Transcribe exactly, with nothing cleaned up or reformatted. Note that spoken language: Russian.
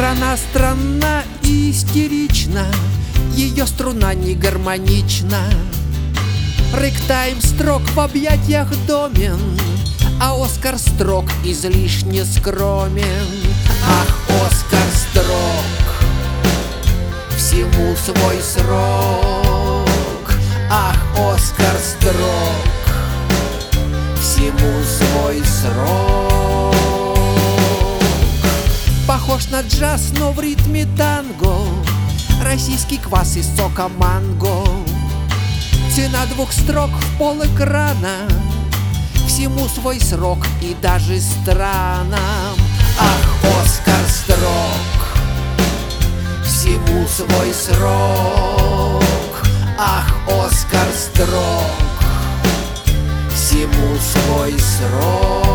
Страна странна и истерична, ее струна не гармонична. Рэгтайм строк в объятиях домен, а Оскар строк излишне скромен. Ах, Оскар строк, всему свой срок. Ах, Оскар строк, всему свой срок. Похож на джаз, но в ритме танго, российский квас из сока манго. Цена двух строк в полэкрана, всему свой срок и даже странам. Ах, Оскар строк, всему свой срок. Ах, Оскар строк, всему свой срок.